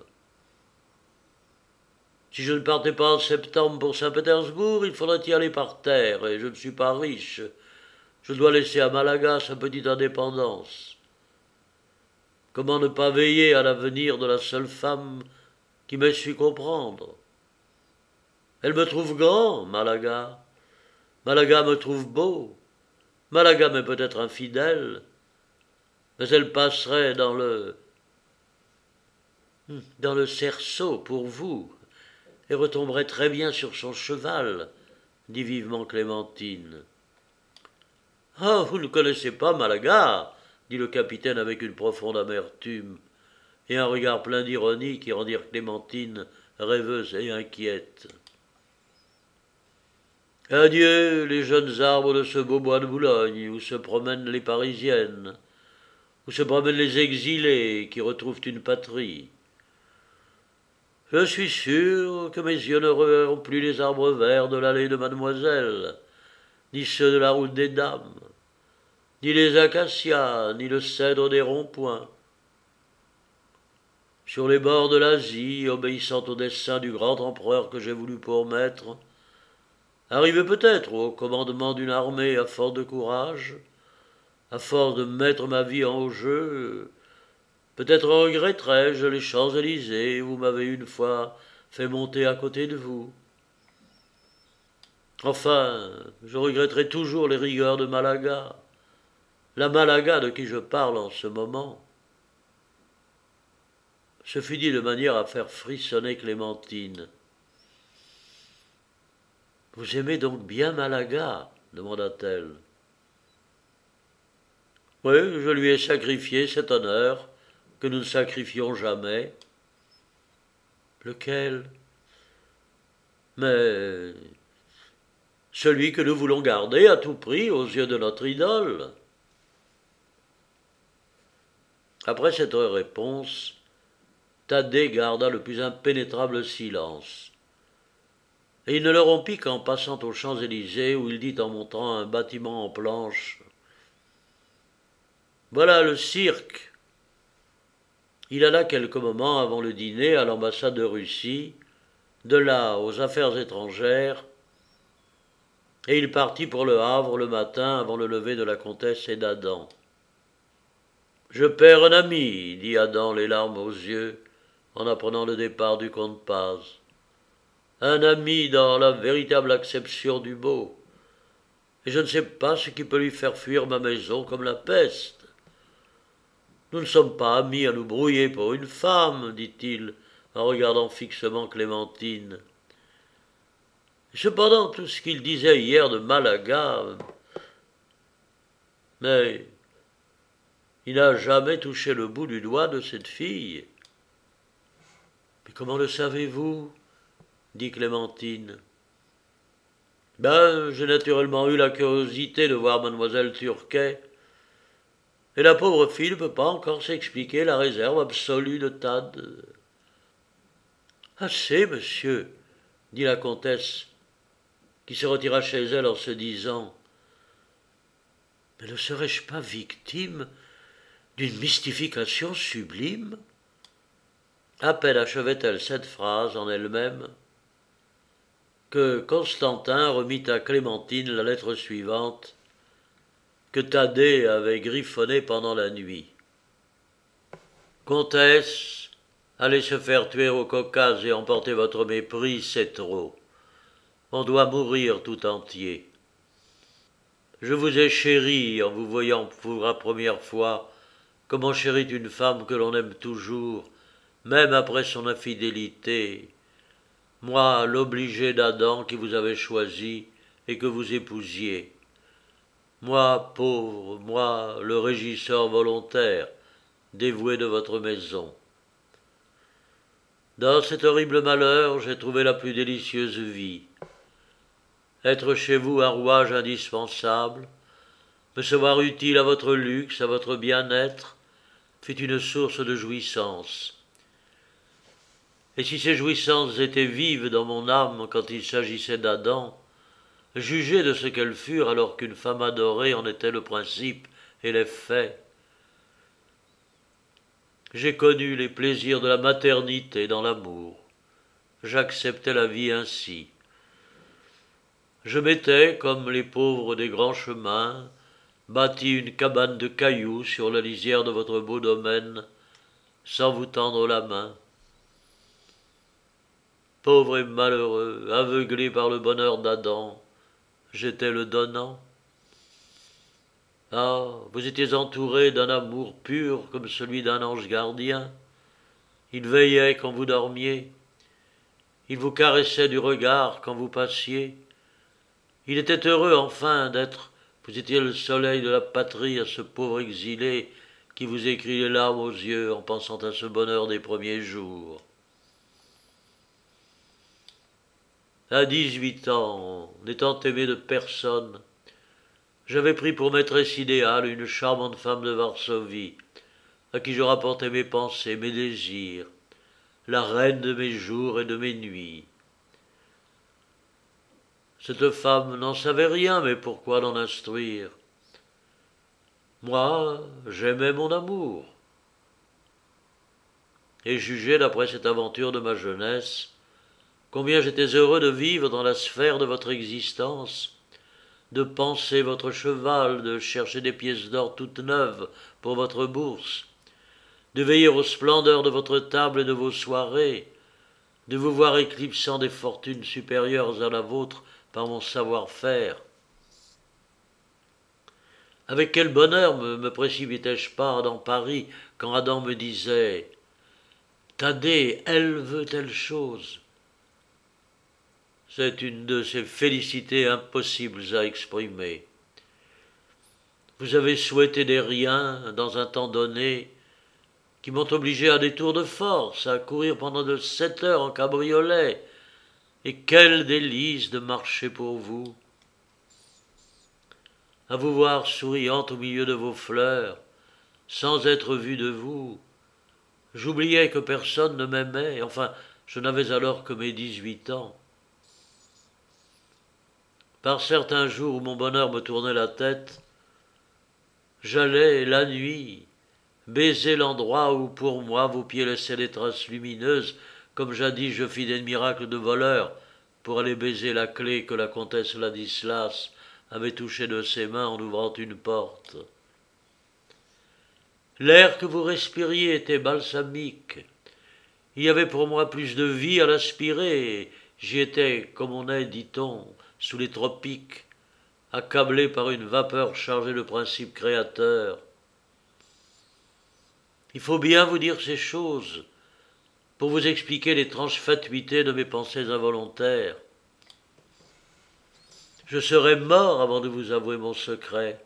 Speaker 1: Si je ne partais pas en septembre pour Saint-Pétersbourg, il faudrait y aller par terre, et je ne suis pas riche. Je dois laisser à Malaga sa petite indépendance. Comment ne pas veiller à l'avenir de la seule femme qui m'ait su comprendre? Elle me trouve grand, Malaga. Malaga me trouve beau. Malaga m'est peut-être infidèle, mais elle passerait dans le cerceau pour vous, et retomberait très bien sur son cheval, dit vivement Clémentine. Ah, vous ne connaissez pas Malaga, dit le capitaine avec une profonde amertume, et un regard plein d'ironie qui rendirent Clémentine rêveuse et inquiète. Adieu, les jeunes arbres de ce beau bois de Boulogne, où se promènent les Parisiennes, où se promènent les exilés qui retrouvent une patrie. Je suis sûr que mes yeux ne reverront plus les arbres verts de l'allée de Mademoiselle, ni ceux de la route des Dames, ni les acacias, ni le cèdre des ronds-points. Sur les bords de l'Asie, obéissant au dessein du grand empereur que j'ai voulu pour maître, arrivé peut-être au commandement d'une armée à force de courage, à force de mettre ma vie en jeu, peut-être regretterai-je les Champs-Élysées où vous m'avez une fois fait monter à côté de vous. Enfin, je regretterai toujours les rigueurs de Malaga, la Malaga de qui je parle en ce moment. Ce fut dit de manière à faire frissonner Clémentine. Vous aimez donc bien Malaga demanda-t-elle. Oui, je lui ai sacrifié cet honneur que nous ne sacrifions jamais. Lequel? Mais celui que nous voulons garder à tout prix aux yeux de notre idole. Après cette réponse, Thaddée garda le plus impénétrable silence. Et il ne le rompit qu'en passant aux Champs-Élysées, où il dit en montrant un bâtiment en planches. Voilà le cirque. Il alla quelques moments avant le dîner à l'ambassade de Russie, de là aux affaires étrangères, et il partit pour le Havre le matin avant le lever de la comtesse et d'Adam. Je perds un ami, dit Adam, les larmes aux yeux, en apprenant le départ du comte Paz. Un ami dans la véritable acception du mot. Et je ne sais pas ce qui peut lui faire fuir ma maison comme la peste. Nous ne sommes pas amis à nous brouiller pour une femme, dit-il, en regardant fixement Clémentine. Cependant, tout ce qu'il disait hier de Malaga, mais il n'a jamais touché le bout du doigt de cette fille. Mais comment le savez-vous? Dit Clémentine. Ben, j'ai naturellement eu la curiosité de voir mademoiselle Turquet, et la pauvre fille ne peut pas encore s'expliquer la réserve absolue de Thad. Assez, monsieur, dit la comtesse, qui se retira chez elle en se disant « Mais ne serais-je pas victime d'une mystification sublime ?» À peine achevait-elle cette phrase en elle-même que Constantin remit à Clémentine la lettre suivante que Thaddée avait griffonnée pendant la nuit. Comtesse, allez se faire tuer au Caucase et emporter votre mépris, c'est trop. On doit mourir tout entier. Je vous ai chéri en vous voyant pour la première fois, comme on chérit une femme que l'on aime toujours, même après son infidélité. Moi, l'obligé d'Adam qui vous avait choisi et que vous épousiez. Moi, pauvre, moi, le régisseur volontaire, dévoué de votre maison. Dans cet horrible malheur, j'ai trouvé la plus délicieuse vie. Être chez vous un rouage indispensable, me savoir utile à votre luxe, à votre bien-être, fut une source de jouissance. Et si ces jouissances étaient vives dans mon âme quand il s'agissait d'Adam, jugez de ce qu'elles furent alors qu'une femme adorée en était le principe et l'effet. J'ai connu les plaisirs de la maternité dans l'amour. J'acceptais la vie ainsi. Je m'étais, comme les pauvres des grands chemins, bâti une cabane de cailloux sur la lisière de votre beau domaine, sans vous tendre la main. Pauvre et malheureux, aveuglé par le bonheur d'Adam, j'étais le donnant. Ah, vous étiez entouré d'un amour pur comme celui d'un ange gardien. Il veillait quand vous dormiez. Il vous caressait du regard quand vous passiez. Il était heureux enfin d'être, vous étiez le soleil de la patrie à ce pauvre exilé qui vous écrit les larmes aux yeux en pensant à ce bonheur des premiers jours. À 18 ans, n'étant aimé de personne, j'avais pris pour maîtresse idéale une charmante femme de Varsovie, à qui je rapportais mes pensées, mes désirs, la reine de mes jours et de mes nuits. Cette femme n'en savait rien, mais pourquoi l'en instruire? Moi, j'aimais mon amour, et jugeais d'après cette aventure de ma jeunesse, combien j'étais heureux de vivre dans la sphère de votre existence, de panser votre cheval, de chercher des pièces d'or toutes neuves pour votre bourse, de veiller aux splendeurs de votre table et de vos soirées, de vous voir éclipsant des fortunes supérieures à la vôtre par mon savoir-faire. Avec quel bonheur me précipitais-je pas dans Paris quand Adam me disait « Thaddée, elle veut telle chose ». C'est une de ces félicités impossibles à exprimer. Vous avez souhaité des riens dans un temps donné qui m'ont obligé à des tours de force, à courir pendant de 7 heures en cabriolet. Et quel délice de marcher pour vous, à vous voir souriante au milieu de vos fleurs, sans être vue de vous. J'oubliais que personne ne m'aimait, enfin, je n'avais alors que mes 18 ans. Par certains jours où mon bonheur me tournait la tête, j'allais, la nuit, baiser l'endroit où pour moi vos pieds laissaient des traces lumineuses, comme jadis je fis des miracles de voleur, pour aller baiser la clé que la comtesse Ladislas avait touchée de ses mains en ouvrant une porte. L'air que vous respiriez était balsamique. Il y avait pour moi plus de vie à l'aspirer. J'y étais, comme on est, dit-on, sous les tropiques, accablé par une vapeur chargée de principes créateurs. Il faut bien vous dire ces choses pour vous expliquer l'étrange fatuité de mes pensées involontaires. Je serais mort avant de vous avouer mon secret.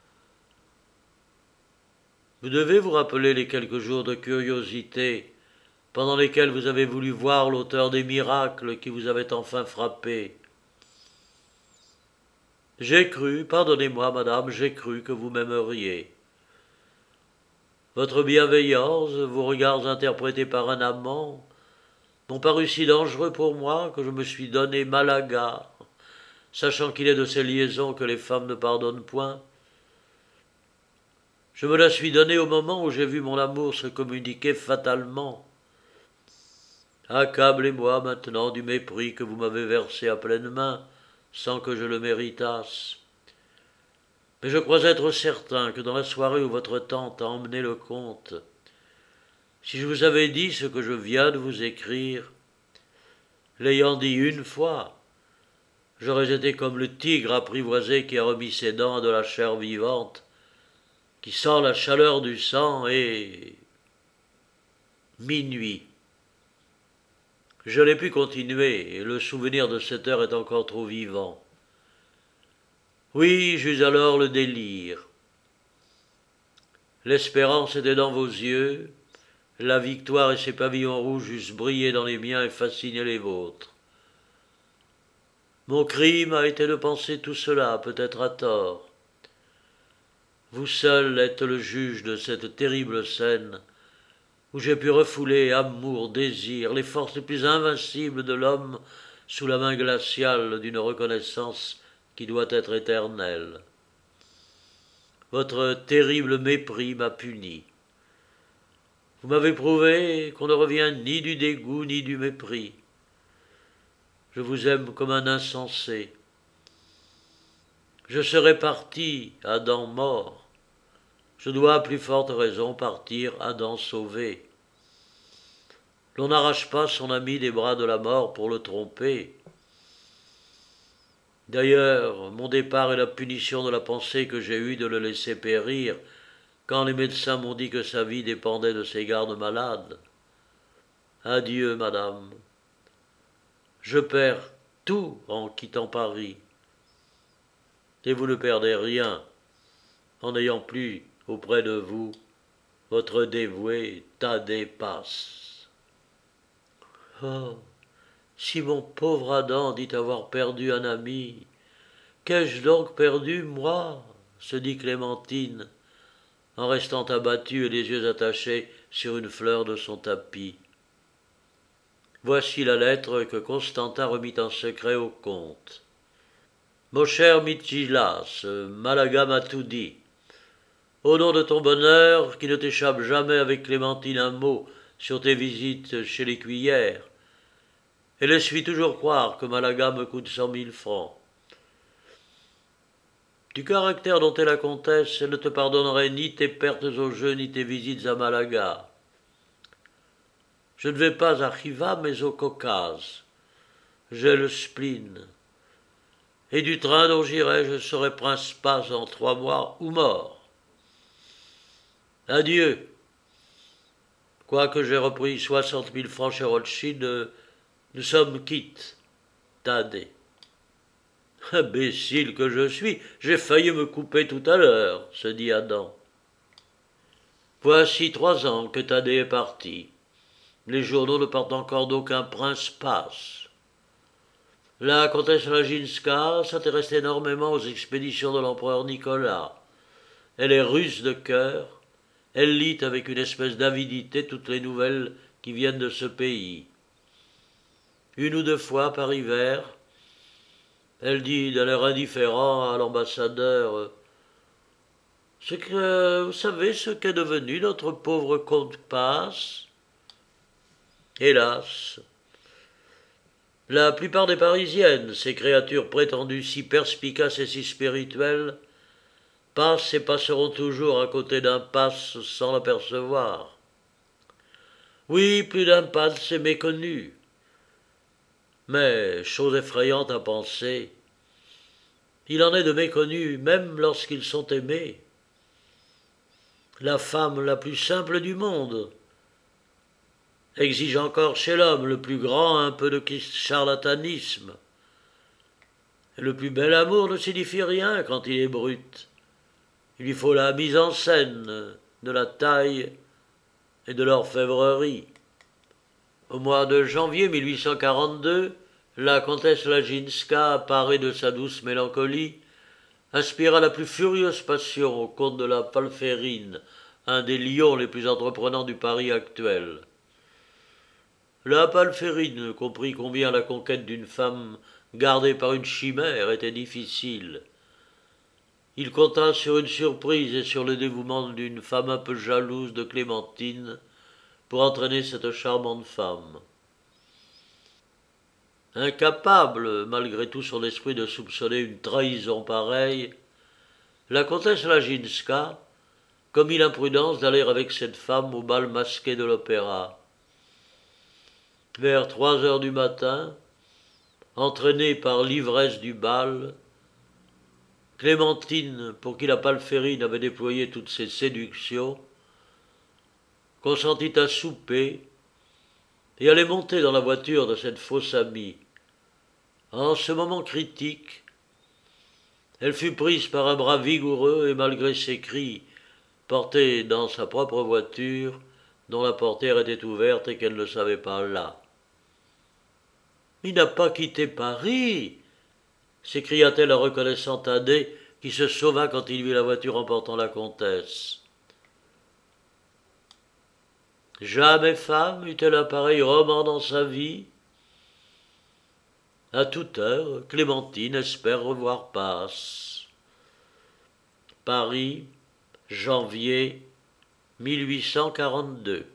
Speaker 1: Vous devez vous rappeler les quelques jours de curiosité pendant lesquels vous avez voulu voir l'auteur des miracles qui vous avait enfin frappé. J'ai cru, pardonnez-moi, madame, j'ai cru que vous m'aimeriez. Votre bienveillance, vos regards interprétés par un amant, m'ont paru si dangereux pour moi que je me suis donné Malaga, sachant qu'il est de ces liaisons que les femmes ne pardonnent point. Je me la suis donnée au moment où j'ai vu mon amour se communiquer fatalement. Accablez-moi maintenant du mépris que vous m'avez versé à pleine main, sans que je le méritasse. Mais je crois être certain que dans la soirée où votre tante a emmené le comte, si je vous avais dit ce que je viens de vous écrire, l'ayant dit une fois, j'aurais été comme le tigre apprivoisé qui a remis ses dents à de la chair vivante, qui sent la chaleur du sang et... Minuit. Je n'ai pu continuer, et le souvenir de cette heure est encore trop vivant. Oui, j'eus alors le délire. L'espérance était dans vos yeux, la victoire et ses pavillons rouges eussent brillé dans les miens et fasciné les vôtres. Mon crime a été de penser tout cela, peut-être à tort. Vous seul êtes le juge de cette terrible scène, où j'ai pu refouler amour, désir, les forces les plus invincibles de l'homme sous la main glaciale d'une reconnaissance qui doit être éternelle. Votre terrible mépris m'a puni. Vous m'avez prouvé qu'on ne revient ni du dégoût ni du mépris. Je vous aime comme un insensé. Je serais parti, Adam mort. Je dois à plus forte raison partir, Adam sauvé. L'on n'arrache pas son ami des bras de la mort pour le tromper. D'ailleurs, mon départ est la punition de la pensée que j'ai eue de le laisser périr quand les médecins m'ont dit que sa vie dépendait de ses gardes malades. Adieu, madame. Je perds tout en quittant Paris. Et vous ne perdez rien en n'ayant plus auprès de vous votre dévoué Thaddée Passe. Oh, si mon pauvre Adam dit avoir perdu un ami, qu'ai-je donc perdu, moi se dit Clémentine, en restant abattue et les yeux attachés sur une fleur de son tapis. Voici la lettre que Constantin remit en secret au comte. Mon cher Mithilas, Malaga m'a tout dit. Au nom de ton bonheur, qui ne t'échappe jamais avec Clémentine un mot sur tes visites chez les cuillères, et laisse-lui toujours croire que Malaga me coûte 100 000 francs. Du caractère dont est la comtesse, elle ne te pardonnerait ni tes pertes au jeu, ni tes visites à Malaga. Je ne vais pas à Khiva, mais au Caucase. J'ai le spleen. Et du train dont j'irai, je serai prince Paz en 3 mois ou mort. Adieu. Quoique j'ai repris 60 000 francs chez Rothschild, nous sommes quittes. Thaddée. Imbécile que je suis, j'ai failli me couper tout à l'heure, se dit Adam. Voici 3 ans que Thaddée est parti. Les journaux ne parlent encore d'aucun prince Paz. La comtesse Laginska s'intéresse énormément aux expéditions de l'empereur Nicolas. Elle est russe de cœur. Elle lit avec une espèce d'avidité toutes les nouvelles qui viennent de ce pays. 1 ou 2 fois par hiver, elle dit d'un air indifférent à l'ambassadeur « C'est que vous savez ce qu'est devenu notre pauvre comte Paz ?» Hélas, la plupart des Parisiennes, ces créatures prétendues si perspicaces et si spirituelles, passent et passeront toujours à côté d'un Paz sans l'apercevoir. Oui, plus d'un Paz s'est méconnu. Mais, chose effrayante à penser, il en est de méconnus même lorsqu'ils sont aimés. La femme la plus simple du monde exige encore chez l'homme le plus grand un peu de charlatanisme. Et le plus bel amour ne signifie rien quand il est brut. Il lui faut la mise en scène, de la taille et de l'orfèvrerie. Au mois de janvier 1842, la comtesse Laginska, parée de sa douce mélancolie, inspira la plus furieuse passion au comte de la Palférine, un des lions les plus entreprenants du Paris actuel. La Palférine comprit combien la conquête d'une femme gardée par une chimère était difficile. Il compta sur une surprise et sur le dévouement d'une femme un peu jalouse de Clémentine pour entraîner cette charmante femme. Incapable, malgré tout son esprit, de soupçonner une trahison pareille, la comtesse Laginska commit l'imprudence d'aller avec cette femme au bal masqué de l'opéra. Vers 3 heures du matin, entraînée par l'ivresse du bal, Clémentine, pour qui la Palférine avait déployé toutes ses séductions, consentit à souper et allait monter dans la voiture de cette fausse amie. En ce moment critique, elle fut prise par un bras vigoureux et malgré ses cris, portée dans sa propre voiture, dont la portière était ouverte et qu'elle ne savait pas là. « Il n'a pas quitté Paris !» s'écria-t-elle en reconnaissant Thaddée, qui se sauva quand il vit la voiture emportant la comtesse. Jamais femme eut-elle un pareil roman dans sa vie ? À toute heure, Clémentine espère revoir Paz. Paris, janvier 1842.